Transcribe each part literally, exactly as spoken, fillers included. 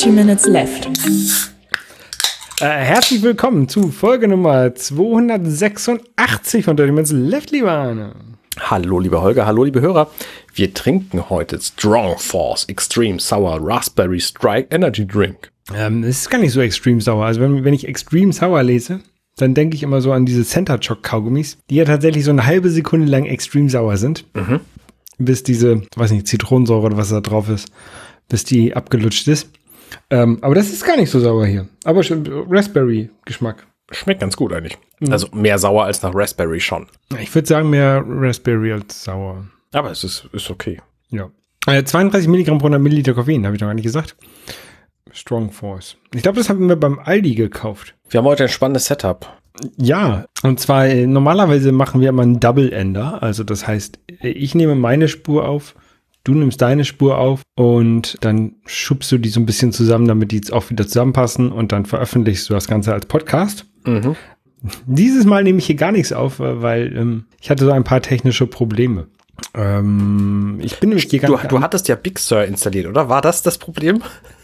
twenty minutes left. Äh, herzlich willkommen zu Folge Nummer zweihundertsechsundachtzig von thirty minutes left, lieber Arne. Hallo, lieber Holger, hallo, liebe Hörer. Wir trinken heute Strong Force Extreme Sour Raspberry Strike Energy Drink. Ähm, es ist gar nicht so extrem sauer. Also wenn, wenn ich extrem sauer lese, dann denke ich immer so an diese Center Choc Kaugummis, die ja tatsächlich so eine halbe Sekunde lang extrem sauer sind, mhm. bis diese, weiß nicht, Zitronensäure oder was da drauf ist, bis die abgelutscht ist. Ähm, aber das ist gar nicht so sauer hier. Aber Raspberry-Geschmack. Schmeckt ganz gut eigentlich. Mhm. Also mehr sauer als nach Raspberry schon. Ich würde sagen mehr Raspberry als sauer. Aber es ist, ist okay. Ja. Äh, zweiunddreißig Milligramm pro hundert Milliliter Koffein, habe ich noch gar nicht gesagt. Strong Force. Ich glaube, das haben wir beim Aldi gekauft. Wir haben heute ein spannendes Setup. Ja, und zwar äh, normalerweise machen wir immer einen Double-Ender. Also das heißt, ich nehme meine Spur auf, du nimmst deine Spur auf und dann schubst du die so ein bisschen zusammen, damit die jetzt auch wieder zusammenpassen und dann veröffentlichst du das Ganze als Podcast. Mhm. Dieses Mal nehme ich hier gar nichts auf, weil ähm, ich hatte so ein paar technische Probleme. Ähm, ich bin nämlich du, du hattest ja Big Sur installiert, oder? War das das Problem?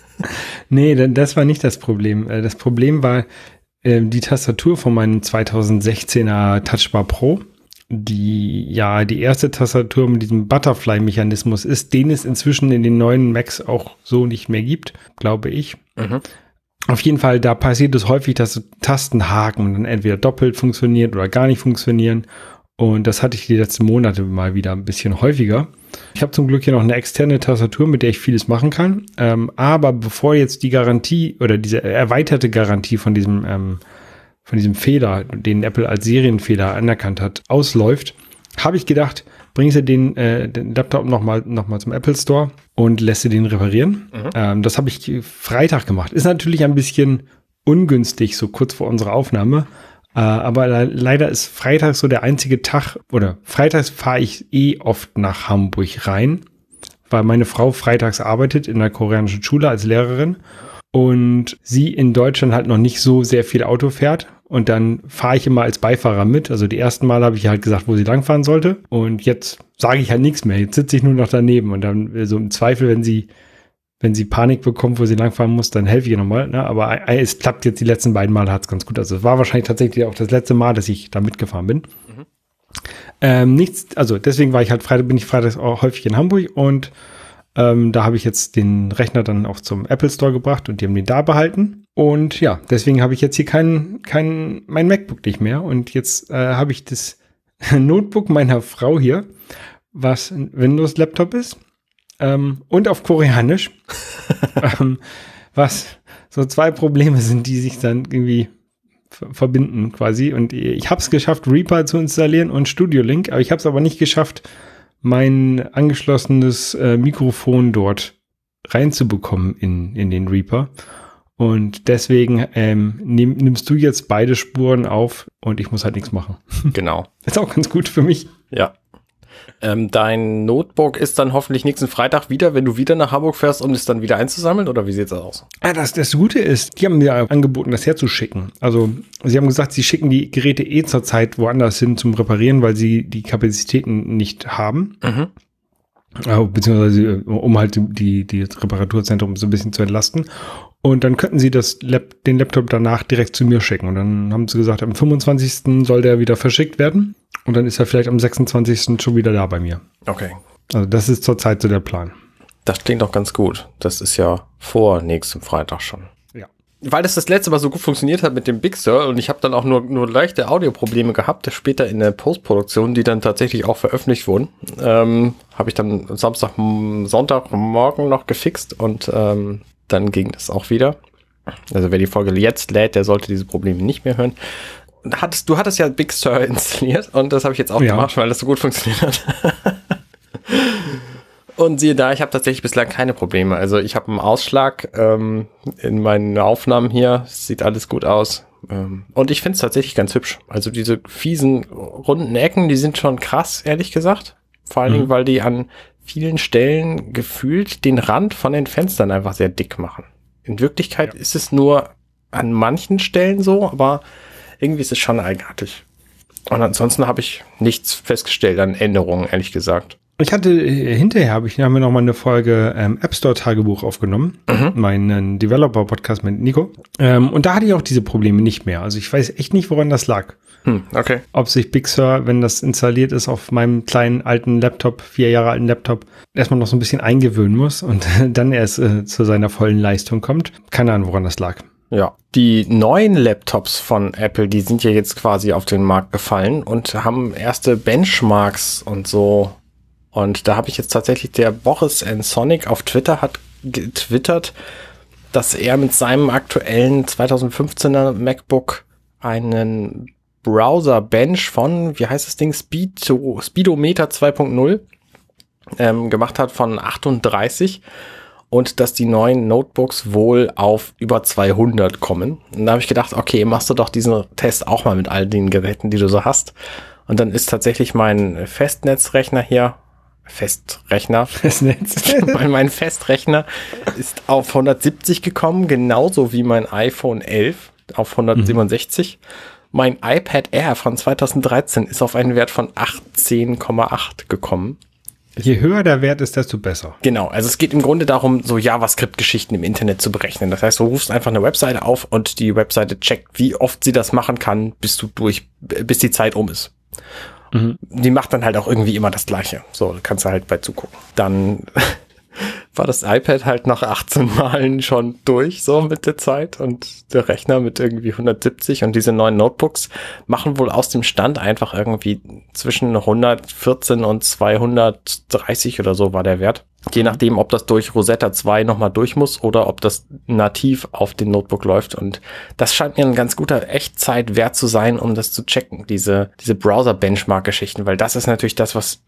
Nee, das war nicht das Problem. Das Problem war äh, die Tastatur von meinem zweitausendsechzehner Touchbar Pro, die ja die erste Tastatur mit diesem Butterfly-Mechanismus ist, den es inzwischen in den neuen Macs auch so nicht mehr gibt, glaube ich. Mhm. Auf jeden Fall, da passiert es häufig, dass Tastenhaken dann entweder doppelt funktionieren oder gar nicht funktionieren. Und das hatte ich die letzten Monate mal wieder ein bisschen häufiger. Ich habe zum Glück hier noch eine externe Tastatur, mit der ich vieles machen kann. Ähm, aber bevor jetzt die Garantie oder diese erweiterte Garantie von diesem, ähm, von diesem Fehler, den Apple als Serienfehler anerkannt hat, ausläuft, habe ich gedacht, bringst du den, äh, den Laptop nochmal noch mal zum Apple Store und lässt du den reparieren. Mhm. Ähm, das habe ich Freitag gemacht. Ist natürlich ein bisschen ungünstig, so kurz vor unserer Aufnahme. Uh, aber le- leider ist Freitag so der einzige Tag, oder freitags fahre ich eh oft nach Hamburg rein, weil meine Frau freitags arbeitet in einer koreanischen Schule als Lehrerin und sie in Deutschland halt noch nicht so sehr viel Auto fährt. Und dann fahre ich immer als Beifahrer mit. Also die ersten Mal habe ich halt gesagt, wo sie langfahren sollte. Und jetzt sage ich halt nichts mehr. Jetzt sitze ich nur noch daneben. Und dann so im Zweifel, wenn sie Wenn sie Panik bekommt, wo sie langfahren muss, dann helfe ich ihr nochmal. Ne? Aber es klappt jetzt die letzten beiden Mal, hat es ganz gut. Also es war wahrscheinlich tatsächlich auch das letzte Mal, dass ich da mitgefahren bin. Mhm. Ähm, nichts, also deswegen war ich halt Freitag, bin ich freitags auch häufig in Hamburg und ähm, da habe ich jetzt den Rechner dann auch zum Apple Store gebracht und die haben den da behalten. Und ja, deswegen habe ich jetzt hier kein, kein, mein MacBook nicht mehr. Und jetzt äh, habe ich das Notebook meiner Frau hier, was ein Windows-Laptop ist. Ähm, und auf Koreanisch, ähm, was so zwei Probleme sind, die sich dann irgendwie ver- verbinden quasi. Und ich habe es geschafft, Reaper zu installieren und Studio Link, aber ich habe es aber nicht geschafft, mein angeschlossenes äh, Mikrofon dort reinzubekommen in, in den Reaper. Und deswegen ähm, nehm, nimmst du jetzt beide Spuren auf und ich muss halt nichts machen. Genau. Ist auch ganz gut für mich. Ja. Ähm, dein Notebook ist dann hoffentlich nächsten Freitag wieder, wenn du wieder nach Hamburg fährst, um es dann wieder einzusammeln, oder wie sieht das aus? Ja, das, das Gute ist, die haben mir angeboten, das herzuschicken. Also sie haben gesagt, sie schicken die Geräte eh zurzeit woanders hin zum Reparieren, weil sie die Kapazitäten nicht haben. Mhm. Also, beziehungsweise um halt die, die Reparaturzentrum so ein bisschen zu entlasten. Und dann könnten sie das Lab, den Laptop danach direkt zu mir schicken. Und dann haben sie gesagt, am fünfundzwanzigsten soll der wieder verschickt werden. Und dann ist er vielleicht am sechsundzwanzigsten schon wieder da bei mir. Okay. Also das ist zurzeit so der Plan. Das klingt doch ganz gut. Das ist ja vor nächstem Freitag schon. Ja. Weil das das letzte Mal so gut funktioniert hat mit dem Big Sur und ich habe dann auch nur, nur leichte Audioprobleme gehabt, später in der Postproduktion, die dann tatsächlich auch veröffentlicht wurden, ähm, habe ich dann Samstag, Sonntagmorgen noch gefixt und ähm, dann ging das auch wieder. Also wer die Folge jetzt lädt, der sollte diese Probleme nicht mehr hören. Hattest, du hattest ja Big Sur installiert und das habe ich jetzt auch ja. gemacht, weil das so gut funktioniert hat. Und siehe da, ich habe tatsächlich bislang keine Probleme. Also ich habe einen Ausschlag ähm, in meinen Aufnahmen hier. Sieht alles gut aus. Ähm, und ich finde es tatsächlich ganz hübsch. Also diese fiesen, runden Ecken, die sind schon krass, ehrlich gesagt. Vor allen mhm. Dingen, weil die an vielen Stellen gefühlt den Rand von den Fenstern einfach sehr dick machen. In Wirklichkeit ja. ist es nur an manchen Stellen so, aber irgendwie ist es schon eigenartig. Und ansonsten habe ich nichts festgestellt an Änderungen, ehrlich gesagt. Ich hatte, äh, hinterher habe ich, haben wir nochmal eine Folge ähm, App Store Tagebuch aufgenommen, mhm. meinen Developer-Podcast mit Nico. Ähm, und da hatte ich auch diese Probleme nicht mehr. Also ich weiß echt nicht, woran das lag. Hm, okay. Ob sich Big Sur, wenn das installiert ist auf meinem kleinen alten Laptop, vier Jahre alten Laptop, erstmal noch so ein bisschen eingewöhnen muss und dann erst äh, zu seiner vollen Leistung kommt. Keine Ahnung, woran das lag. Ja, die neuen Laptops von Apple, die sind ja jetzt quasi auf den Markt gefallen und haben erste Benchmarks und so. Und da habe ich jetzt tatsächlich, der Boris N. Sonic auf Twitter hat getwittert, dass er mit seinem aktuellen zweitausendfünfzehner MacBook einen Browser-Bench von, wie heißt das Ding, Speedo, Speedometer zwei Punkt null ähm, gemacht hat von achtunddreißig und dass die neuen Notebooks wohl auf über zweihundert kommen. Und da habe ich gedacht, okay, machst du doch diesen Test auch mal mit all den Geräten, die du so hast. Und dann ist tatsächlich mein Festnetzrechner hier, Festrechner, Festnetz. mein, mein Festrechner ist auf hundertsiebzig gekommen, genauso wie mein iPhone elf auf hundertsiebenundsechzig. Mhm. Mein iPad Air von zweitausenddreizehn ist auf einen Wert von achtzehn Komma acht gekommen. Je höher der Wert ist, desto besser. Genau, also es geht im Grunde darum, so JavaScript-Geschichten im Internet zu berechnen. Das heißt, du rufst einfach eine Webseite auf und die Webseite checkt, wie oft sie das machen kann, bis du durch, bis die Zeit um ist. Mhm. Die macht dann halt auch irgendwie immer das Gleiche. So, da kannst du halt bei zugucken. Dann war das iPad halt nach achtzehn Malen schon durch, so mit der Zeit, und der Rechner mit irgendwie hundertsiebzig, und diese neuen Notebooks machen wohl aus dem Stand einfach irgendwie zwischen hundertvierzehn und zweihundertdreißig oder so war der Wert. Je nachdem, ob das durch Rosetta zwei nochmal durch muss oder ob das nativ auf dem Notebook läuft. Und das scheint mir ein ganz guter Echtzeitwert zu sein, um das zu checken, diese diese Browser-Benchmark-Geschichten, weil das ist natürlich das, was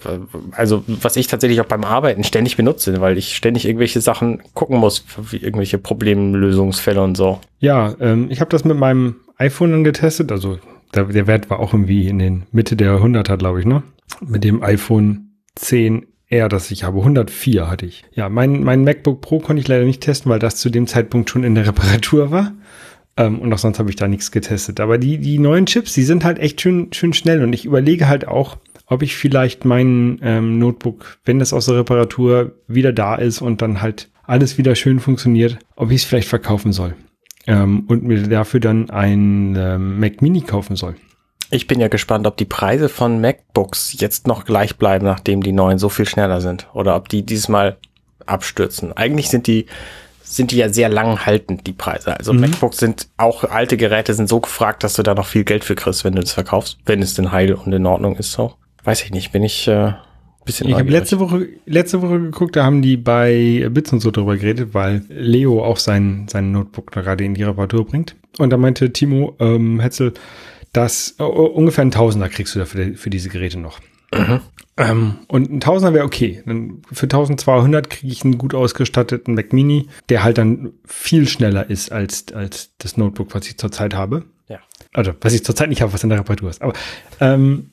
also was ich tatsächlich auch beim Arbeiten ständig benutze, weil ich ständig irgendwelche Sachen gucken muss, wie irgendwelche Problemlösungsfälle und so. Ja, ähm, ich habe das mit meinem iPhone dann getestet, also der, der Wert war auch irgendwie in den Mitte der hunderter, glaube ich, ne? Mit dem iPhone zehn R, das ich habe, hundertvier hatte ich. Ja, mein, mein MacBook Pro konnte ich leider nicht testen, weil das zu dem Zeitpunkt schon in der Reparatur war. Ähm, und auch sonst habe ich da nichts getestet. Aber die, die neuen Chips, die sind halt echt schön, schön schnell. Und ich überlege halt auch, ob ich vielleicht mein ähm, Notebook, wenn das aus der Reparatur wieder da ist und dann halt alles wieder schön funktioniert, ob ich es vielleicht verkaufen soll. Ähm, und mir dafür dann ein ähm, Mac Mini kaufen soll. Ich bin ja gespannt, ob die Preise von MacBooks jetzt noch gleich bleiben, nachdem die neuen so viel schneller sind. Oder ob die dieses Mal abstürzen. Eigentlich sind die, sind die ja sehr lang haltend, die Preise. Also mhm. MacBooks sind, auch alte Geräte sind so gefragt, dass du da noch viel Geld für kriegst, wenn du das verkaufst. Wenn es denn heil und in Ordnung ist, so. Weiß ich nicht, bin ich äh, ein bisschen Ich habe letzte Woche, letzte Woche geguckt, da haben die bei Bits und so drüber geredet, weil Leo auch sein, sein Notebook da gerade in die Reparatur bringt. Und da meinte Timo ähm, Hetzel, dass uh, ungefähr ein Tausender kriegst du dafür für diese Geräte noch. Mhm. Ähm, und ein Tausender wäre okay. Dann für eintausendzweihundert kriege ich einen gut ausgestatteten Mac Mini, der halt dann viel schneller ist als, als das Notebook, was ich zurzeit habe. Ja. Also, was ich zurzeit nicht habe, was in der Reparatur ist. Aber, ähm,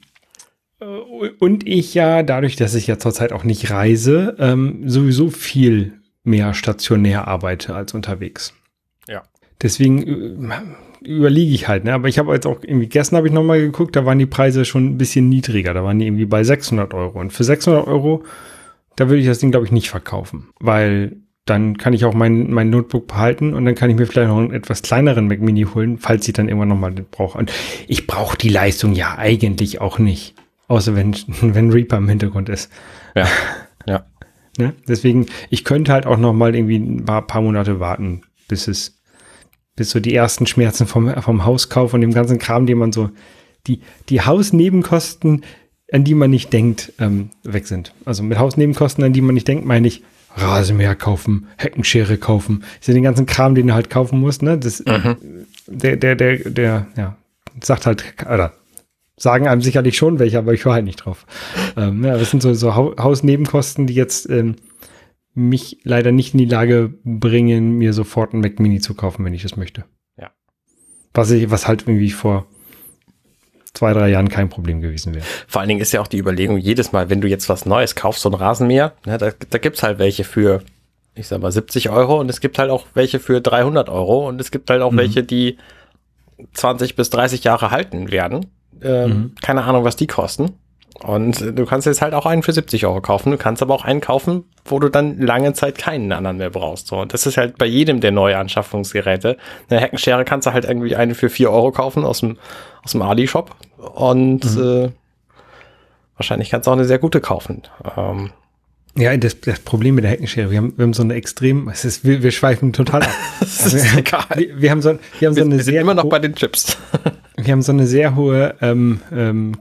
und ich ja, dadurch, dass ich ja zurzeit auch nicht reise, ähm, sowieso viel mehr stationär arbeite als unterwegs. Ja. Deswegen äh, überlege ich halt, ne? Aber ich habe jetzt auch irgendwie, gestern habe ich nochmal geguckt, da waren die Preise schon ein bisschen niedriger. Da waren die irgendwie bei sechshundert Euro. Und für sechshundert Euro, da würde ich das Ding, glaube ich, nicht verkaufen. Weil dann kann ich auch mein, mein Notebook behalten und dann kann ich mir vielleicht noch einen etwas kleineren Mac Mini holen, falls ich dann irgendwann nochmal den brauche. Und ich brauche die Leistung ja eigentlich auch nicht. Außer wenn, wenn Reaper im Hintergrund ist. Ja, ja. Ne? Deswegen, ich könnte halt auch nochmal irgendwie ein paar, paar Monate warten, bis es bis so die ersten Schmerzen vom, vom Hauskauf und dem ganzen Kram, den man so, die, die Hausnebenkosten, an die man nicht denkt, ähm, weg sind. Also mit Hausnebenkosten, an die man nicht denkt, meine ich, Rasenmäher kaufen, Heckenschere kaufen. Das ist ja den ganzen Kram, den du halt kaufen musst, ne? Das, mhm. der, der, der, der, ja, sagt halt, oder sagen einem sicherlich schon welche, aber ich höre halt nicht drauf. ähm, ja, das sind so, so Hausnebenkosten, die jetzt, ähm, mich leider nicht in die Lage bringen, mir sofort ein Mac Mini zu kaufen, wenn ich das möchte. Ja. Was ich, was halt irgendwie vor zwei, drei Jahren kein Problem gewesen wäre. Vor allen Dingen ist ja auch die Überlegung, jedes Mal, wenn du jetzt was Neues kaufst, so ein Rasenmäher, ne, da, da gibt's halt welche für, ich sag mal, siebzig Euro und es gibt halt auch welche für dreihundert Euro und es gibt halt auch mhm. welche, die zwanzig bis dreißig Jahre halten werden. Ähm, mhm. Keine Ahnung, was die kosten. Und du kannst jetzt halt auch einen für siebzig Euro kaufen. Du kannst aber auch einen kaufen, wo du dann lange Zeit keinen anderen mehr brauchst. So, und das ist halt bei jedem der Neuanschaffungsgeräte. Eine Heckenschere kannst du halt irgendwie eine für vier Euro kaufen aus dem, aus dem Ali-Shop. Und mhm. äh, wahrscheinlich kannst du auch eine sehr gute kaufen. Ähm, ja, das, das Problem mit der Heckenschere, wir haben, wir haben so eine extrem, es ist, wir, wir schweifen total ab. Das ist also, egal. Wir, wir haben so, wir haben so wir, eine wir sind sehr immer noch bei den Chips. Wir haben so eine sehr hohe ähm, ähm,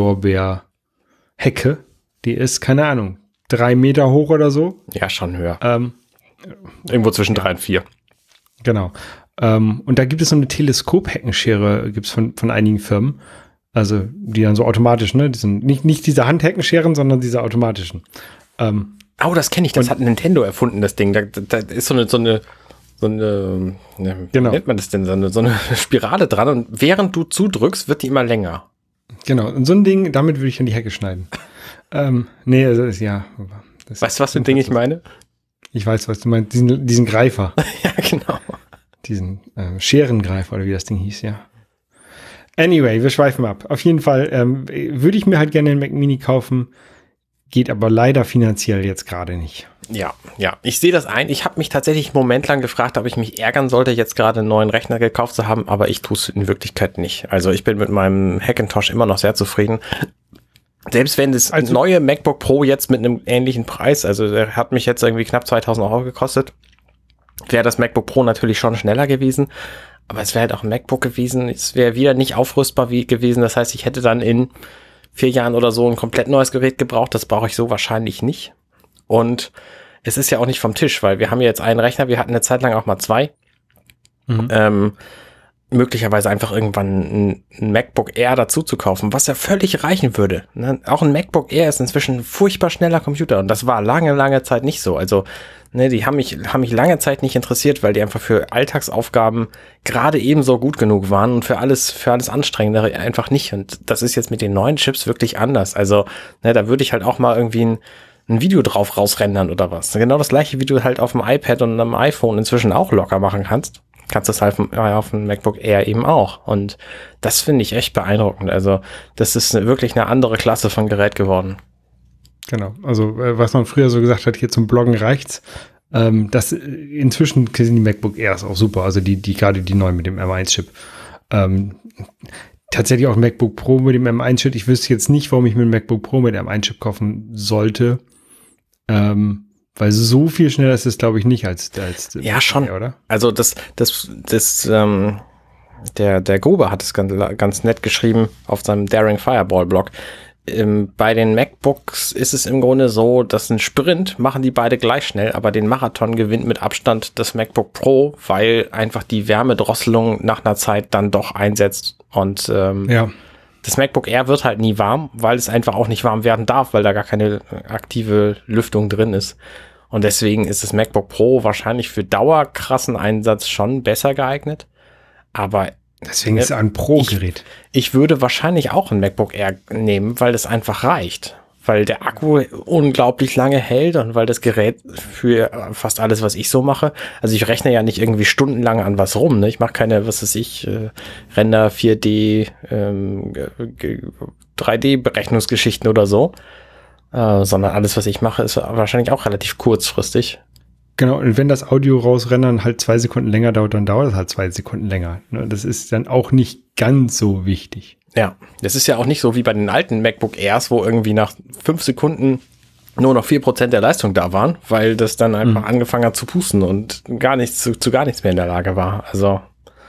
Kirschlorbeer-Hecke. Die ist, keine Ahnung, drei Meter hoch oder so. Ja, schon höher. Ähm, Irgendwo zwischen drei und vier. Genau. Ähm, und da gibt es so eine Teleskop-Heckenschere, gibt es von, von einigen Firmen. Also, die dann so automatisch, ne? Die sind nicht, nicht diese Handheckenscheren, sondern diese automatischen. Ähm, oh, das kenne ich. Das hat Nintendo erfunden, das Ding. Da, da ist so eine, so eine so eine, ne, genau. Wie nennt man das denn, so eine, so eine Spirale dran und während du zudrückst, wird die immer länger. Genau, und so ein Ding, damit würde ich an die Hecke schneiden. ähm, nee, also ist, ja. Das weißt du, was für ein Ding ich meine? Ich weiß, was du meinst, diesen, diesen Greifer. Ja, genau. Diesen ähm, Scherengreifer oder wie das Ding hieß, ja. Anyway, wir schweifen ab. Auf jeden Fall ähm, würde ich mir halt gerne einen Mac Mini kaufen, geht aber leider finanziell jetzt gerade nicht. Ja, ja, ich sehe das ein. Ich habe mich tatsächlich einen Moment lang gefragt, ob ich mich ärgern sollte, jetzt gerade einen neuen Rechner gekauft zu haben, aber ich tue es in Wirklichkeit nicht. Also ich bin mit meinem Hackintosh immer noch sehr zufrieden. Selbst wenn das also, neue MacBook Pro jetzt mit einem ähnlichen Preis, also der hat mich jetzt irgendwie knapp zweitausend Euro gekostet, wäre das MacBook Pro natürlich schon schneller gewesen, aber es wäre halt auch ein MacBook gewesen, es wäre wieder nicht aufrüstbar wie gewesen, das heißt, ich hätte dann in vier Jahren oder so ein komplett neues Gerät gebraucht, das brauche ich so wahrscheinlich nicht. Und es ist ja auch nicht vom Tisch, weil wir haben ja jetzt einen Rechner, wir hatten eine Zeit lang auch mal zwei. Mhm. Ähm, möglicherweise einfach irgendwann ein, ein MacBook Air dazu zu kaufen, was ja völlig reichen würde. Ne? Auch ein MacBook Air ist inzwischen ein furchtbar schneller Computer und das war lange, lange Zeit nicht so. Also ne, die haben mich, haben mich lange Zeit nicht interessiert, weil die einfach für Alltagsaufgaben gerade ebenso gut genug waren und für alles, für alles Anstrengendere einfach nicht. Und das ist jetzt mit den neuen Chips wirklich anders. Also ne, da würde ich halt auch mal irgendwie ein ein Video drauf rausrendern oder was. Genau das gleiche, wie du halt auf dem iPad und einem iPhone inzwischen auch locker machen kannst. Kannst du das halt auf dem MacBook Air eben auch. Und das finde ich echt beeindruckend. Also das ist wirklich eine andere Klasse von Gerät geworden. Genau. Also was man früher so gesagt hat, hier zum Bloggen reicht's. Ähm, das inzwischen sind die MacBook Airs auch super. Also die, die gerade die neuen mit dem M eins Chip. Ähm, tatsächlich auch ein MacBook Pro mit dem M eins Chip. Ich wüsste jetzt nicht, warum ich mir ein MacBook Pro mit dem M eins Chip kaufen sollte. Ähm, weil so viel schneller ist es, glaube ich, nicht als, als ja schon, mehr, oder? Also das, das, das, ähm, der, der Gruber hat es ganz, ganz nett geschrieben auf seinem Daring Fireball Blog. Ähm, bei den MacBooks ist es im Grunde so, dass ein Sprint machen die beide gleich schnell, aber den Marathon gewinnt mit Abstand das MacBook Pro, weil einfach die Wärmedrosselung nach einer Zeit dann doch einsetzt und ähm, ja. Das MacBook Air wird halt nie warm, weil es einfach auch nicht warm werden darf, weil da gar keine aktive Lüftung drin ist. Und deswegen ist das MacBook Pro wahrscheinlich für dauerkrassen Einsatz schon besser geeignet. Aber deswegen ist es ein Pro-Gerät. Ich, ich würde wahrscheinlich auch ein MacBook Air nehmen, weil es einfach reicht. Weil der Akku unglaublich lange hält und weil das Gerät für fast alles, was ich so mache, also ich rechne ja nicht irgendwie stundenlang an was rum, ne? Ich mache keine, was weiß ich, äh, Render, vier D, ähm, drei D-Berechnungsgeschichten oder so, äh, sondern alles, was ich mache, ist wahrscheinlich auch relativ kurzfristig. Genau, und wenn das Audio rausrendern halt zwei Sekunden länger dauert, dann dauert es halt zwei Sekunden länger. Ne? Das ist dann auch nicht ganz so wichtig. Ja, das ist ja auch nicht so wie bei den alten MacBook Airs, wo irgendwie nach fünf Sekunden nur noch vier Prozent der Leistung da waren, weil das dann einfach mhm. angefangen hat zu pusten und gar nichts zu, zu gar nichts mehr in der Lage war. Also.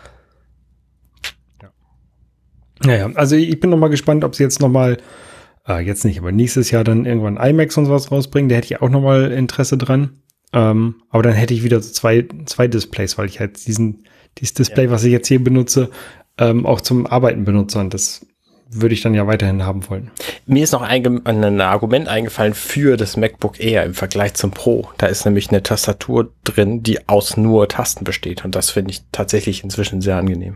Ja. Naja, also ich bin noch mal gespannt, ob sie jetzt noch mal, äh, jetzt nicht, aber nächstes Jahr dann irgendwann iMacs und sowas rausbringen. Da hätte ich auch noch mal Interesse dran. Ähm, aber dann hätte ich wieder so zwei, zwei Displays, weil ich halt diesen, dieses Display, ja. was ich jetzt hier benutze, Ähm, auch zum Arbeiten benutze und das würde ich dann ja weiterhin haben wollen. Mir ist noch ein, ein Argument eingefallen für das MacBook Air im Vergleich zum Pro. Da ist nämlich eine Tastatur drin, die aus nur Tasten besteht und das finde ich tatsächlich inzwischen sehr angenehm.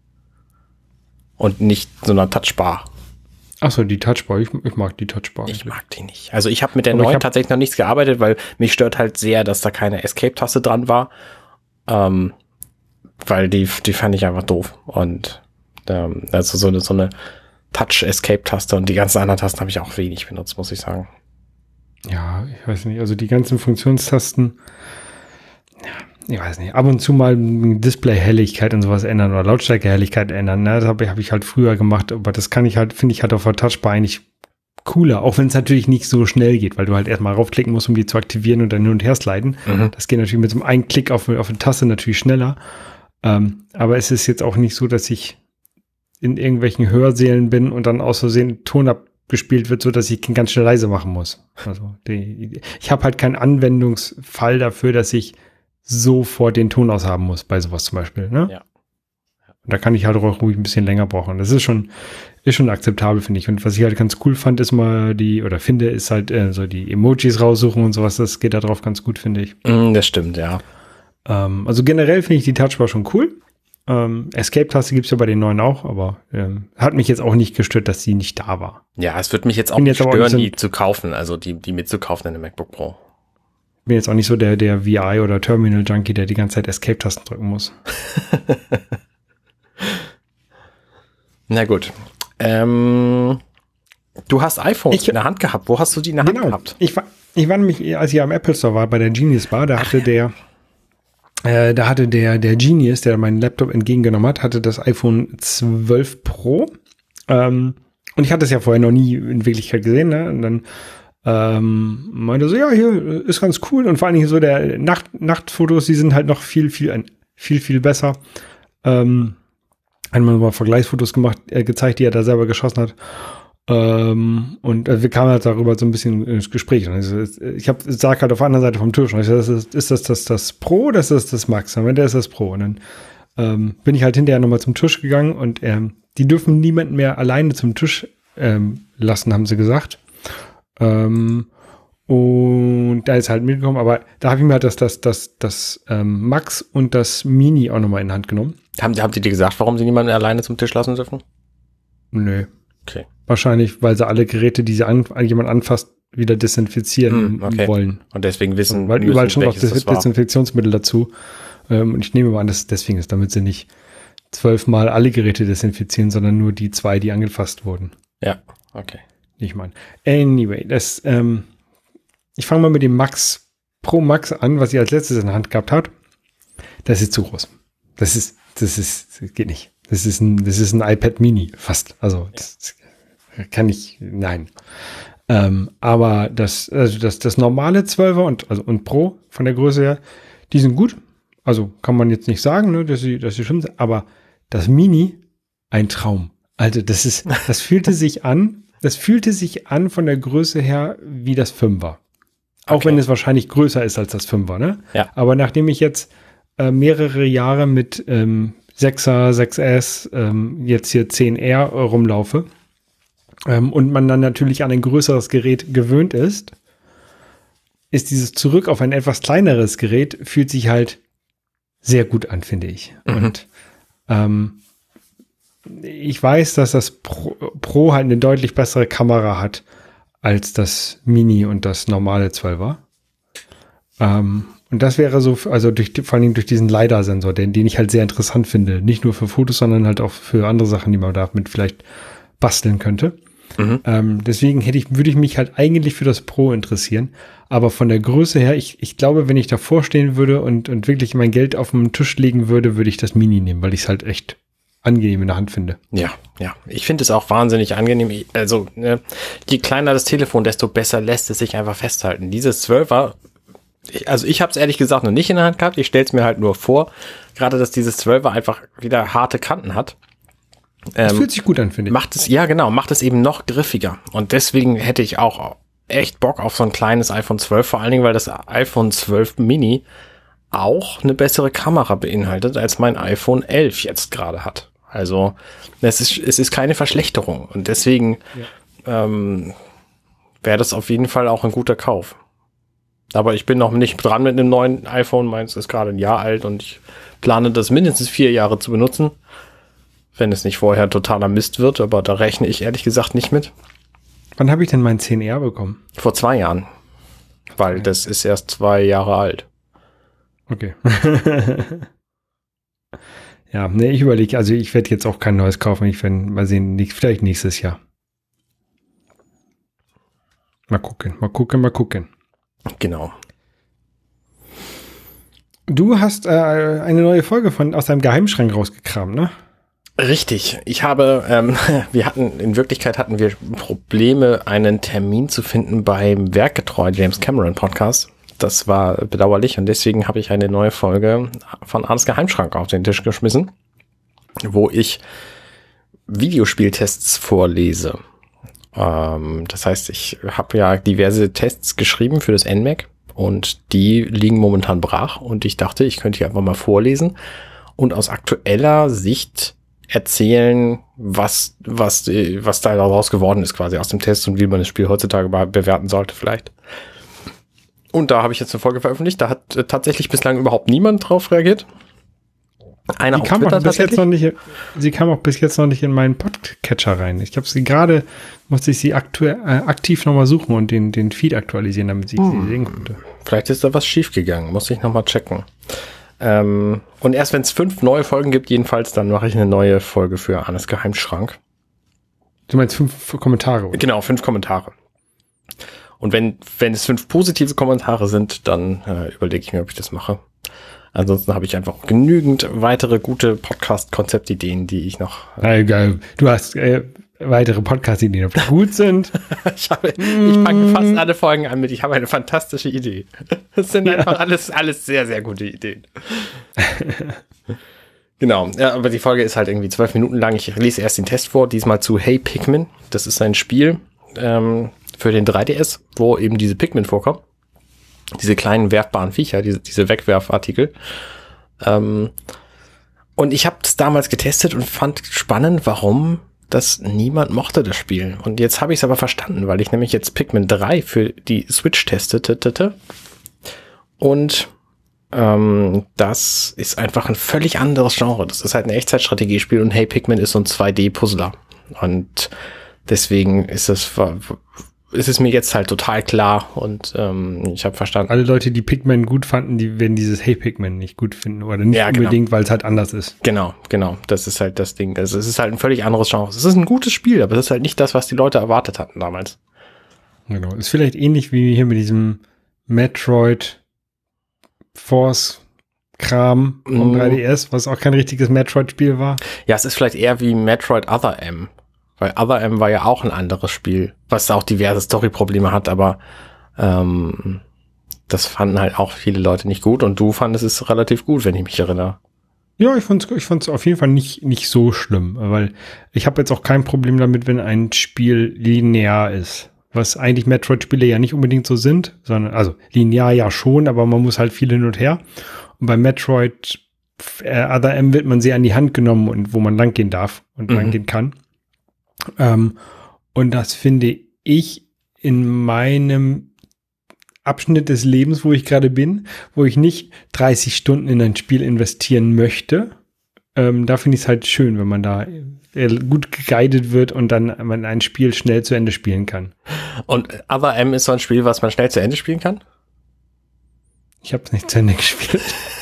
Und nicht so einer Touchbar. Ach so, die Touchbar, ich, ich mag die Touchbar. Ich mag die nicht. Also ich habe mit der Aber neuen tatsächlich noch nichts gearbeitet, weil mich stört halt sehr, dass da keine Escape-Taste dran war. Ähm, Weil die, die fand ich einfach doof. Und ähm, also so eine, so eine, Touch-Escape-Taste und die ganzen anderen Tasten habe ich auch wenig benutzt, muss ich sagen. Ja, ich weiß nicht, also die ganzen Funktionstasten, ja, ich weiß nicht, ab und zu mal Display-Helligkeit und sowas ändern oder Lautstärke-Helligkeit ändern, ne? Das habe ich, hab ich halt früher gemacht, aber das kann ich halt, finde ich halt auf der Touchbar eigentlich cooler, auch wenn es natürlich nicht so schnell geht, weil du halt erstmal raufklicken musst, um die zu aktivieren und dann hin und her sliden. Mhm. Das geht natürlich mit so einem einen Klick auf, auf eine Taste natürlich schneller, ähm, aber es ist jetzt auch nicht so, dass ich in irgendwelchen Hörsälen bin und dann aus Versehen Ton abgespielt wird, so dass ich ihn ganz schnell leise machen muss. Also die, ich habe halt keinen Anwendungsfall dafür, dass ich sofort den Ton aushaben muss, bei sowas zum Beispiel. Ne? Ja. Und da kann ich halt auch ruhig ein bisschen länger brauchen. Das ist schon, ist schon akzeptabel, finde ich. Und was ich halt ganz cool fand, ist mal die, oder finde, ist halt äh, so die Emojis raussuchen und sowas. Das geht da drauf ganz gut, finde ich. Mm, das stimmt, ja. Ähm, also generell finde ich die Touchbar schon cool. Ähm, Escape-Taste gibt's ja bei den neuen auch, aber ähm, hat mich jetzt auch nicht gestört, dass sie nicht da war. Ja, es wird mich jetzt auch nicht stören, die zu kaufen, also die, die mitzukaufen in der MacBook Pro. Ich bin jetzt auch nicht so der, der V I oder Terminal-Junkie, der die ganze Zeit Escape-Tasten drücken muss. Na gut. Ähm, du hast iPhones ich, in der Hand gehabt. Wo hast du die in der genau. Hand gehabt? Ich war, ich war nämlich, als ich am Apple Store war, bei der Genius Bar, da hatte Ach, der Äh, da hatte der, der Genius, der meinen Laptop entgegengenommen hat, hatte das iPhone zwölf Pro. Ähm, und ich hatte es ja vorher noch nie in Wirklichkeit gesehen, ne? Und dann ähm, meinte so, ja, hier ist ganz cool. Und vor allen Dingen so der Nacht, Nachtfotos, die sind halt noch viel, viel, viel, viel besser. Ähm, einmal mal Vergleichsfotos gemacht, äh, gezeigt, die er da selber geschossen hat. Ähm, und äh, wir kamen halt darüber so ein bisschen ins Gespräch. Und also, ich hab, sag halt auf der anderen Seite vom Tisch, und ich sag, ist das ist das, das das Pro oder ist das das Max? Und der ist das Pro. Und dann ähm, bin ich halt hinterher nochmal zum Tisch gegangen und ähm, die dürfen niemanden mehr alleine zum Tisch ähm, lassen, haben sie gesagt. Ähm, und da ist halt mitgekommen, aber da habe ich mir halt das, das, das, das ähm, Max und das Mini auch nochmal in die Hand genommen. Haben, haben die dir gesagt, warum sie niemanden alleine zum Tisch lassen dürfen? Nö. Okay. Wahrscheinlich, weil sie alle Geräte, die sie an, jemand anfasst, wieder desinfizieren okay. wollen. Und deswegen wissen, und weil müssen, überall schon auch Des- Desinfektionsmittel dazu. Ähm, und ich nehme mal an, dass es deswegen ist, damit sie nicht zwölfmal alle Geräte desinfizieren, sondern nur die zwei, die angefasst wurden. Ja, okay. Ich meine. Anyway, das, ähm, ich fange mal mit dem Max Pro Max an, was ich als letztes in der Hand gehabt habe. Das ist zu groß. Das ist, das ist, das geht nicht. Das ist ein, das ist ein iPad Mini fast. Also das kann ich, nein. Ähm, aber das, also das, das normale zwölfer und also und Pro von der Größe her, die sind gut. Also kann man jetzt nicht sagen, ne, dass sie, dass sie schlimm sind. Aber das Mini, ein Traum. Also das ist, das fühlte sich an, das fühlte sich an von der Größe her wie das Fünfer. Auch okay. Wenn es wahrscheinlich größer ist als das Fünfer, ne? Ja. Aber nachdem ich jetzt äh, mehrere Jahre mit ähm, sechser, sechs S, ähm, jetzt hier zehn R äh, rumlaufe ähm, und man dann natürlich an ein größeres Gerät gewöhnt ist, ist dieses Zurück auf ein etwas kleineres Gerät, fühlt sich halt sehr gut an, finde ich. Mhm. Und ähm, ich weiß, dass das Pro, Pro halt eine deutlich bessere Kamera hat als das Mini und das normale zwölfer. Ähm, und das wäre so, also durch, vor allen Dingen durch diesen LiDAR-Sensor, den, den ich halt sehr interessant finde. Nicht nur für Fotos, sondern halt auch für andere Sachen, die man damit vielleicht basteln könnte. Mhm. Ähm, deswegen hätte ich, würde ich mich halt eigentlich für das Pro interessieren. Aber von der Größe her, ich, ich glaube, wenn ich davor stehen würde und, und wirklich mein Geld auf den Tisch legen würde, würde ich das Mini nehmen, weil ich es halt echt angenehm in der Hand finde. Ja, ja. Ich finde es auch wahnsinnig angenehm. Also, ne, je kleiner das Telefon, desto besser lässt es sich einfach festhalten. Dieses zwölfer, ich, also ich habe es ehrlich gesagt noch nicht in der Hand gehabt. Ich stelle es mir halt nur vor, gerade dass dieses zwölfer einfach wieder harte Kanten hat. Das ähm, fühlt sich gut an, finde ich. Macht es, ja genau, macht es eben noch griffiger. Und deswegen hätte ich auch echt Bock auf so ein kleines iPhone zwölf, vor allen Dingen, weil das iPhone zwölf Mini auch eine bessere Kamera beinhaltet, als mein iPhone elf jetzt gerade hat. Also es ist, es ist keine Verschlechterung und deswegen ja. ähm, wäre das auf jeden Fall auch ein guter Kauf. Aber ich bin noch nicht dran mit einem neuen iPhone, meins ist gerade ein Jahr alt und ich plane das mindestens vier Jahre zu benutzen, wenn es nicht vorher totaler Mist wird, aber da rechne ich ehrlich gesagt nicht mit. Wann habe ich denn mein zehn R bekommen? Vor zwei Jahren, weil okay. Das ist erst zwei Jahre alt. Okay. Ja, nee, ich überlege, also ich werde jetzt auch kein neues kaufen. Ich werde mal sehen, nicht, vielleicht nächstes Jahr. Mal gucken, mal gucken, mal gucken. Genau. Du hast äh, eine neue Folge von aus deinem Geheimschrank rausgekramt, ne? Richtig. Ich habe, ähm, wir hatten, in Wirklichkeit hatten wir Probleme, einen Termin zu finden beim Werkgetreu James Cameron Podcast. Das war bedauerlich und deswegen habe ich eine neue Folge von Arnes Geheimschrank auf den Tisch geschmissen, wo ich Videospieltests vorlese. Ähm, das heißt, ich habe ja diverse Tests geschrieben für das N M A C und die liegen momentan brach und ich dachte, ich könnte die einfach mal vorlesen und aus aktueller Sicht erzählen, was, was, was da daraus geworden ist quasi aus dem Test und wie man das Spiel heutzutage bewerten sollte vielleicht. Und da habe ich jetzt eine Folge veröffentlicht. Da hat äh, tatsächlich bislang überhaupt niemand drauf reagiert. Einer auf Twitter tatsächlich. Sie kam auch bis jetzt noch nicht in meinen Podcatcher rein. Ich habe sie gerade, musste ich sie aktuell, äh, aktiv nochmal suchen und den, den Feed aktualisieren, damit ich hm. sie sehen konnte. Vielleicht ist da was schief gegangen. Muss ich nochmal checken. Ähm, und erst wenn es fünf neue Folgen gibt, jedenfalls, dann mache ich eine neue Folge für Arnes Geheimschrank. Du meinst fünf Kommentare, oder? Genau, fünf Kommentare. Und wenn, wenn es fünf positive Kommentare sind, dann äh, überlege ich mir, ob ich das mache. Ansonsten habe ich einfach genügend weitere gute Podcast-Konzeptideen, die ich noch... Äh, du hast äh, weitere Podcast-Ideen, ob die gut sind. ich habe, ich fange fast alle Folgen an mit, ich habe eine fantastische Idee. Das sind ja. einfach alles, alles sehr, sehr gute Ideen. Genau, ja, aber die Folge ist halt irgendwie zwölf Minuten lang. Ich lese erst den Test vor, diesmal zu Hey Pikmin. Das ist ein Spiel, ähm, für den drei D S, wo eben diese Pikmin vorkommen. Diese kleinen werfbaren Viecher, diese, diese Wegwerfartikel. Ähm, und ich habe das damals getestet und fand spannend, warum das niemand mochte, das Spiel. Und jetzt habe ich es aber verstanden, weil ich nämlich jetzt Pikmin drei für die Switch testete. Und ähm, das ist einfach ein völlig anderes Genre. Das ist halt ein Echtzeitstrategiespiel und Hey Pikmin ist so ein zwei D-Puzzler. Und deswegen ist es... ist es mir jetzt halt total klar und ähm, ich habe verstanden. Alle Leute, die Pikmin gut fanden, die werden dieses Hey Pikmin nicht gut finden oder nicht ja, unbedingt, genau. Weil es halt anders ist. Genau, genau. Das ist halt das Ding. Also es ist halt ein völlig anderes Genre. Es ist ein gutes Spiel, aber es ist halt nicht das, was die Leute erwartet hatten damals. Genau. Ist vielleicht ähnlich wie hier mit diesem Metroid Force Kram vom mm. drei D S, was auch kein richtiges Metroid-Spiel war. Ja, es ist vielleicht eher wie Metroid Other M. Weil Other M war ja auch ein anderes Spiel, was auch diverse Story-Probleme hat, aber ähm, das fanden halt auch viele Leute nicht gut und du fandest es relativ gut, wenn ich mich erinnere. Ja, ich fand's, ich fand's auf jeden Fall nicht, nicht so schlimm, weil ich habe jetzt auch kein Problem damit, wenn ein Spiel linear ist, was eigentlich Metroid-Spiele ja nicht unbedingt so sind, sondern, also linear ja schon, aber man muss halt viel hin und her. Und bei Metroid äh, Other M wird man sehr an die Hand genommen und wo man langgehen darf und mhm. langgehen kann. Ähm, und das finde ich in meinem Abschnitt des Lebens, wo ich gerade bin, wo ich nicht dreißig Stunden in ein Spiel investieren möchte. Ähm, da finde ich es halt schön, wenn man da gut geguidet wird und dann man ein Spiel schnell zu Ende spielen kann. Und Other M ist so ein Spiel, was man schnell zu Ende spielen kann? Ich habe es nicht zu Ende gespielt.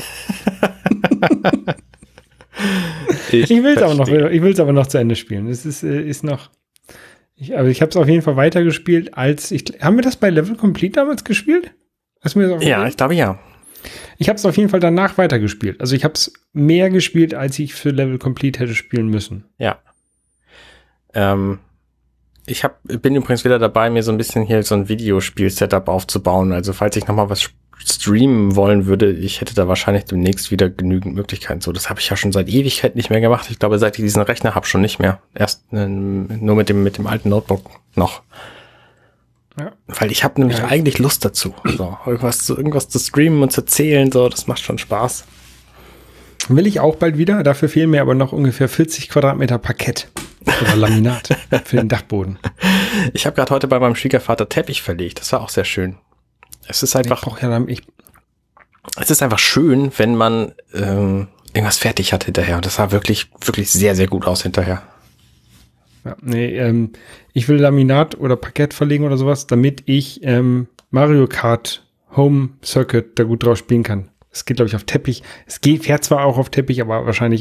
Ich, ich will es aber noch, ich will es aber noch zu Ende spielen. Es ist, ist noch, ich, also ich habe es auf jeden Fall weitergespielt als ich. Haben wir das bei Level Complete damals gespielt? Hast du mir das auch ja, ich glaube ja. Ich habe es auf jeden Fall danach weitergespielt. Also ich habe es mehr gespielt, als ich für Level Complete hätte spielen müssen. Ja. Ähm, ich hab, bin übrigens wieder dabei, mir so ein bisschen hier so ein Videospiel-Setup aufzubauen. Also falls ich nochmal was streamen wollen würde, ich hätte da wahrscheinlich demnächst wieder genügend Möglichkeiten. So, das habe ich ja schon seit Ewigkeit nicht mehr gemacht. Ich glaube, seit ich diesen Rechner habe, schon nicht mehr. Erst äh, nur mit dem mit dem alten Notebook noch. Ja. Weil ich habe nämlich ja. eigentlich Lust dazu. So, irgendwas zu, irgendwas zu streamen und zu erzählen, so, das macht schon Spaß. Will ich auch bald wieder. Dafür fehlen mir aber noch ungefähr vierzig Quadratmeter Parkett oder Laminat für den Dachboden. Ich habe gerade heute bei meinem Schwiegervater Teppich verlegt. Das war auch sehr schön. Es ist einfach, ich ja, ich, es ist einfach schön, wenn man ähm, irgendwas fertig hat hinterher. Und das sah wirklich, wirklich sehr, sehr gut aus hinterher. Ja, nee, ähm, ich will Laminat oder Parkett verlegen oder sowas, damit ich ähm, Mario Kart Home Circuit da gut drauf spielen kann. Es geht, glaube ich, auf Teppich. Es geht, fährt zwar auch auf Teppich, aber wahrscheinlich auf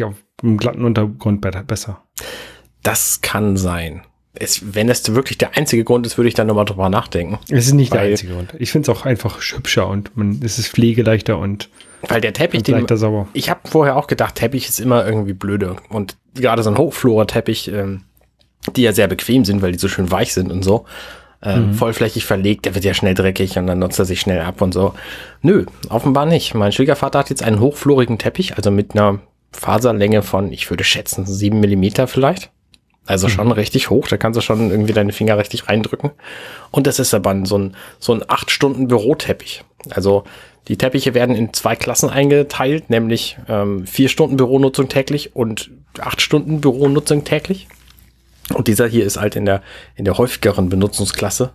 im glatten Untergrund besser. Das kann sein. Es, wenn es wirklich der einzige Grund ist, würde ich dann nochmal drüber nachdenken. Es ist nicht weil, der einzige Grund. Ich finde es auch einfach hübscher und man, es ist pflegeleichter und weil der Teppich, den, sauber. Ich habe vorher auch gedacht, Teppich ist immer irgendwie blöde. Und gerade so ein Hochflora-Teppich, ähm, die ja sehr bequem sind, weil die so schön weich sind und so, ähm, mhm. vollflächig verlegt, der wird ja schnell dreckig und dann nutzt er sich schnell ab und so. Nö, offenbar nicht. Mein Schwiegervater hat jetzt einen hochflorigen Teppich, also mit einer Faserlänge von, ich würde schätzen, sieben Millimeter vielleicht. Also schon mhm. richtig hoch, da kannst du schon irgendwie deine Finger richtig reindrücken. Und das ist aber so ein, so ein acht Stunden Büroteppich. Also die Teppiche werden in zwei Klassen eingeteilt, nämlich ähm, vier Stunden Büronutzung täglich und acht Stunden Büronutzung täglich. Und dieser hier ist halt in der in der häufigeren Benutzungsklasse.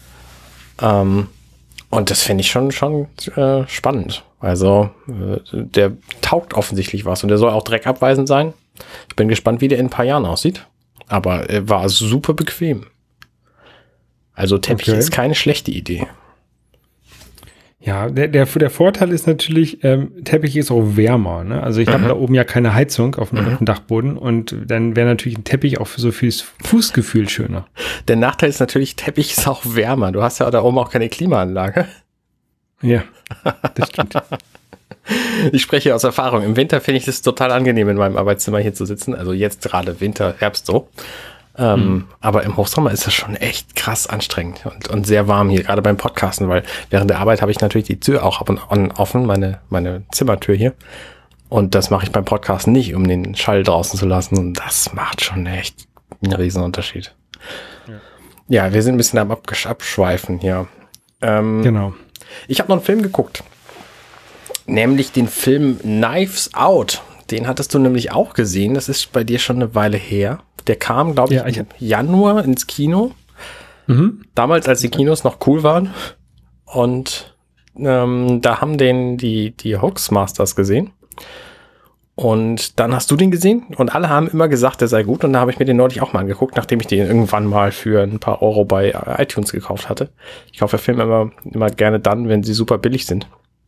Ähm, und das finde ich schon schon äh, spannend. Also äh, der taugt offensichtlich was und der soll auch dreckabweisend sein. Ich bin gespannt, wie der in ein paar Jahren aussieht. Aber er war super bequem. Also Teppich okay. ist keine schlechte Idee. Ja, der, der, der Vorteil ist natürlich, ähm, Teppich ist auch wärmer. Ne? Also ich mhm. habe da oben ja keine Heizung auf dem, mhm. auf dem Dachboden und dann wäre natürlich ein Teppich auch für so fürs Fußgefühl schöner. Der Nachteil ist natürlich, Teppich ist auch wärmer. Du hast ja da oben auch keine Klimaanlage. Ja, das stimmt. Ich spreche aus Erfahrung. Im Winter finde ich es total angenehm, in meinem Arbeitszimmer hier zu sitzen. Also jetzt gerade Winter, Herbst so. Ähm, mhm. Aber im Hochsommer ist das schon echt krass anstrengend und, und sehr warm hier, gerade beim Podcasten, weil während der Arbeit habe ich natürlich die Tür auch ab und an offen, meine, meine Zimmertür hier. Und das mache ich beim Podcasten nicht, um den Schall draußen zu lassen. Und das macht schon echt einen riesen Unterschied. Ja, ja wir sind ein bisschen am Abgesch- Abschweifen hier. Ähm, genau. Ich habe noch einen Film geguckt. Nämlich den Film Knives Out. Den hattest du nämlich auch gesehen. Das ist bei dir schon eine Weile her. Der kam, glaube ich, ja, ich, im Januar ins Kino. Mhm. Damals, als die Kinos noch cool waren. Und ähm, da haben den die, die Hoaxmasters gesehen. Und dann hast du den gesehen. Und alle haben immer gesagt, der sei gut. Und da habe ich mir den neulich auch mal angeguckt, nachdem ich den irgendwann mal für ein paar Euro bei iTunes gekauft hatte. Ich kaufe Filme immer, immer gerne dann, wenn sie super billig sind.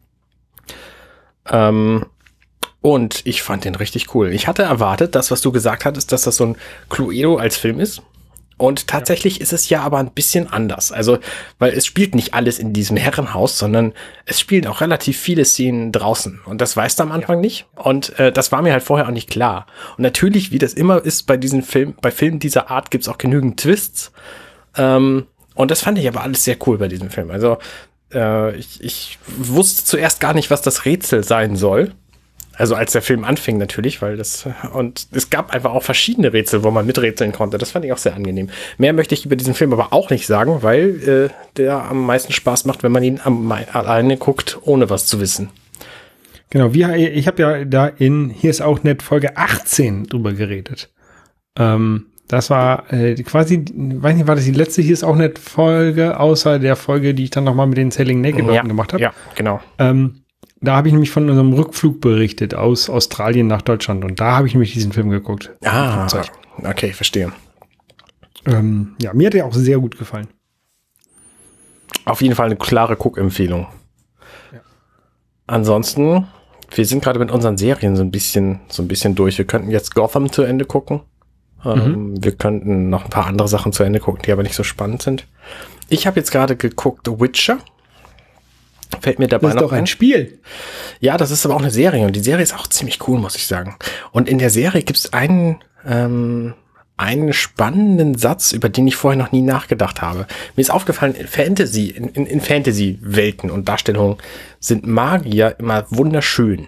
Ähm, und ich fand den richtig cool. Ich hatte erwartet, das, was du gesagt hattest, dass das so ein Cluedo als Film ist. Und tatsächlich ja. ist es ja aber ein bisschen anders. Also, weil es spielt nicht alles in diesem Herrenhaus, sondern es spielen auch relativ viele Szenen draußen. Und das weißt du am Anfang nicht. Und äh, das war mir halt vorher auch nicht klar. Und natürlich, wie das immer ist bei diesen Filmen, bei Filmen dieser Art gibt's auch genügend Twists. Ähm, und das fand ich aber alles sehr cool bei diesem Film. Also, äh, ich, ich wusste zuerst gar nicht, was das Rätsel sein soll. Also als der Film anfing natürlich, weil das, und es gab einfach auch verschiedene Rätsel, wo man miträtseln konnte. Das fand ich auch sehr angenehm. Mehr möchte ich über diesen Film aber auch nicht sagen, weil äh, der am meisten Spaß macht, wenn man ihn am, alleine guckt, ohne was zu wissen. Genau, wir, ich habe ja da in Hier ist auch nett Folge achtzehn drüber geredet. Ähm, das war äh, quasi, weiß nicht, war das die letzte Hier ist auch nett Folge, außer der Folge, die ich dann nochmal mit den Selling Naked ja, gemacht habe. Ja, genau. Ähm, Da habe ich nämlich von unserem Rückflug berichtet aus Australien nach Deutschland. Und da habe ich nämlich diesen Film geguckt. Ah, okay, verstehe. Ähm, ja, mir hat der auch sehr gut gefallen. Auf jeden Fall eine klare Guck-Empfehlung. Ja. Ansonsten, wir sind gerade mit unseren Serien so ein bisschen, so ein bisschen durch. Wir könnten jetzt Gotham zu Ende gucken. Mhm. Ähm, wir könnten noch ein paar andere Sachen zu Ende gucken, die aber nicht so spannend sind. Ich habe jetzt gerade geguckt The Witcher. Fällt mir dabei noch ein. Das ist doch ein Spiel. Ja, das ist aber auch eine Serie und die Serie ist auch ziemlich cool, muss ich sagen. Und in der Serie gibt es einen, ähm, einen spannenden Satz, über den ich vorher noch nie nachgedacht habe. Mir ist aufgefallen, in Fantasy, in, in, in Fantasy-Welten und Darstellungen sind Magier immer wunderschön.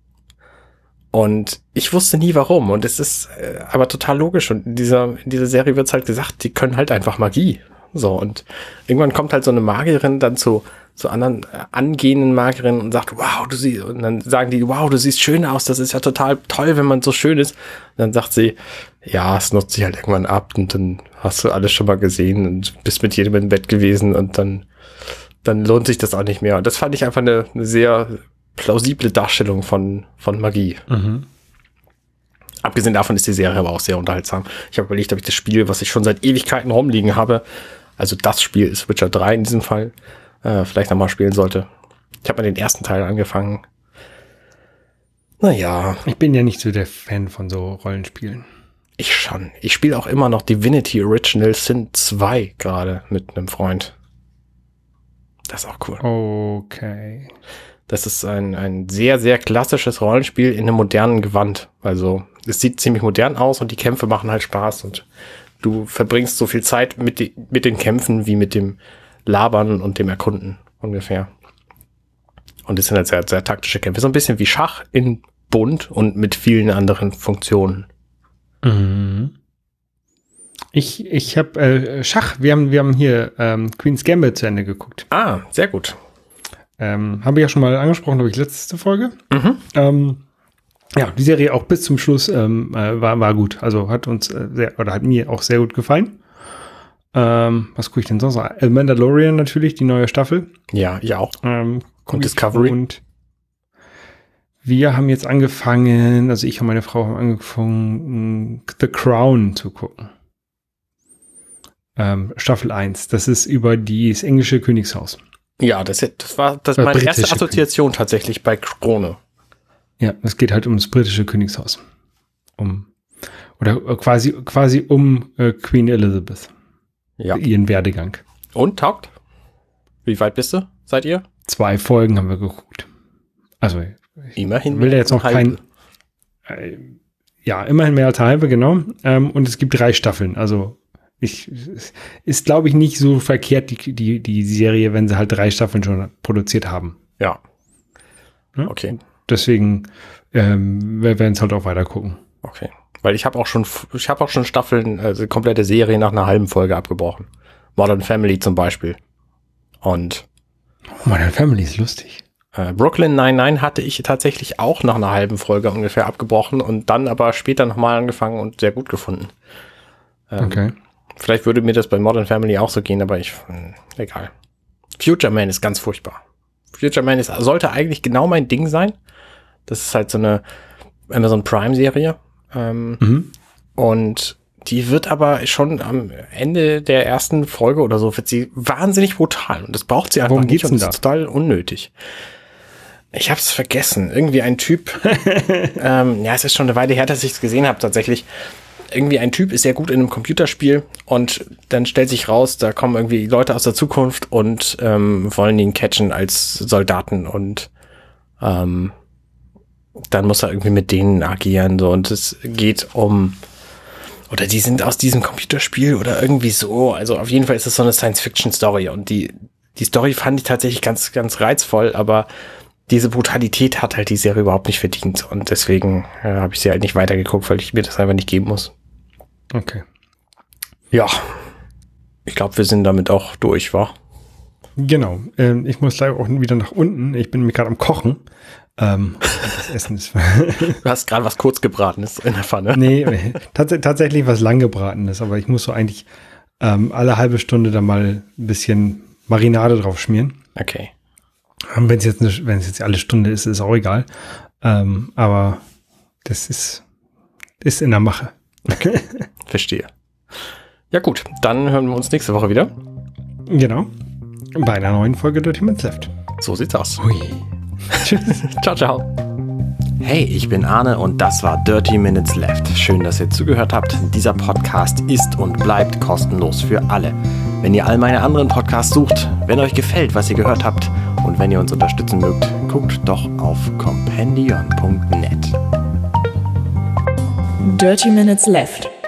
Und ich wusste nie warum. Und es ist äh, aber total logisch. Und in dieser, in dieser Serie wird es halt gesagt, die können halt einfach Magie. So, und irgendwann kommt halt so eine Magierin dann zu zu anderen äh, angehenden Magierinnen und sagt, wow, du siehst, und dann sagen die, wow, du siehst schön aus, das ist ja total toll, wenn man so schön ist. Und dann sagt sie, ja, es nutzt sich halt irgendwann ab und dann hast du alles schon mal gesehen und bist mit jedem im Bett gewesen und dann, dann lohnt sich das auch nicht mehr. Und das fand ich einfach eine, eine sehr plausible Darstellung von, von Magie. Mhm. Abgesehen davon ist die Serie aber auch sehr unterhaltsam. Ich habe überlegt, ob ich das Spiel, was ich schon seit Ewigkeiten rumliegen habe, also das Spiel ist Witcher drei in diesem Fall, Äh, vielleicht nochmal spielen sollte. Ich habe mal den ersten Teil angefangen. Naja. Ich bin ja nicht so der Fan von so Rollenspielen. Ich schon. Ich spiele auch immer noch Divinity Original Sin zwei gerade mit einem Freund. Das ist auch cool. Okay. Das ist ein, ein sehr, sehr klassisches Rollenspiel in einem modernen Gewand. Also es sieht ziemlich modern aus und die Kämpfe machen halt Spaß und du verbringst so viel Zeit mit, die, mit den Kämpfen wie mit dem Labern und dem Erkunden ungefähr. Und es sind halt sehr, sehr taktische Kämpfe. So ein bisschen wie Schach in bunt und mit vielen anderen Funktionen. Mhm. Ich, ich habe äh, Schach, wir haben, wir haben hier ähm, Queen's Gambit zu Ende geguckt. Ah, sehr gut. Ähm, habe ich ja schon mal angesprochen, glaube ich, letzte Folge. Mhm. Ähm, ja, die Serie auch bis zum Schluss ähm, äh, war, war gut. Also hat uns äh, sehr, oder hat mir auch sehr gut gefallen. Ähm, was gucke ich denn sonst noch? Äh, Mandalorian natürlich, die neue Staffel. Ja, ich auch. Ähm, und Discovery. Und wir haben jetzt angefangen, also ich und meine Frau haben angefangen, The Crown zu gucken. Ähm, Staffel eins. Das ist über die, das englische Königshaus. Ja, das, das war das meine erste Assoziation König. tatsächlich bei Krone. Ja, es geht halt um das britische Königshaus. Um, oder quasi, quasi um äh, Queen Elizabeth. Ja. Ihren Werdegang. Und, taugt? Wie weit bist du? Seid ihr? Zwei Folgen haben wir geguckt. Also, immerhin ich will ja jetzt noch kein, äh, ja, immerhin mehr als eine halbe, genau. Ähm, und es gibt drei Staffeln. Also, ich, ist, glaube ich, nicht so verkehrt, die, die, die Serie, wenn sie halt drei Staffeln schon produziert haben. Ja. ja? Okay. Deswegen ähm, wir werden es halt auch weiter gucken. Okay. Weil ich habe auch schon, ich habe auch schon Staffeln, also komplette Serie nach einer halben Folge abgebrochen. Modern Family zum Beispiel. Und oh, Modern Family ist lustig. Äh, Brooklyn Nine-Nine hatte ich tatsächlich auch nach einer halben Folge ungefähr abgebrochen und dann aber später nochmal angefangen und sehr gut gefunden. Ähm, okay. Vielleicht würde mir das bei Modern Family auch so gehen, aber ich, mh, egal. Future Man ist ganz furchtbar. Future Man ist, sollte eigentlich genau mein Ding sein. Das ist halt so eine Amazon Prime-Serie. Ähm, mhm. Und die wird aber schon am Ende der ersten Folge oder so, wird sie wahnsinnig brutal. Und das braucht sie einfach Worum nicht geht's und denn das ist total unnötig. Ich hab's vergessen. Irgendwie ein Typ, ähm, ja, es ist schon eine Weile her, dass ich es gesehen habe tatsächlich. Irgendwie ein Typ ist sehr gut in einem Computerspiel und dann stellt sich raus, da kommen irgendwie Leute aus der Zukunft und ähm, wollen ihn catchen als Soldaten und ähm, dann muss er irgendwie mit denen agieren so und es geht um oder die sind aus diesem Computerspiel oder irgendwie so, also auf jeden Fall ist es so eine Science-Fiction-Story und die die Story fand ich tatsächlich ganz ganz reizvoll, aber diese Brutalität hat halt die Serie überhaupt nicht verdient und deswegen äh, habe ich sie halt nicht weitergeguckt, weil ich mir das einfach nicht geben muss. Okay. Ja, ich glaube, wir sind damit auch durch, wa? Genau. Ähm, ich muss leider auch wieder nach unten. Ich bin mir gerade am Kochen. Ähm, das Essen ist. Du hast gerade was kurz gebratenes in der Pfanne. Nee, tats tatsächlich was lang gebratenes, aber ich muss so eigentlich ähm, alle halbe Stunde da mal ein bisschen Marinade drauf schmieren. Okay. Wenn es jetzt, eine, wenn es jetzt alle Stunde ist, ist auch egal. Ähm, aber das ist, ist in der Mache. Okay. Verstehe. Ja gut, dann hören wir uns nächste Woche wieder. Genau. Bei einer neuen Folge Dirty Minutes Left. So sieht's aus. Hui. Tschüss. Ciao, ciao. Hey, ich bin Arne und das war Dirty Minutes Left. Schön, dass ihr zugehört habt. Dieser Podcast ist und bleibt kostenlos für alle. Wenn ihr all meine anderen Podcasts sucht, wenn euch gefällt, was ihr gehört habt und wenn ihr uns unterstützen mögt, guckt doch auf compendion punkt net. Dirty Minutes Left.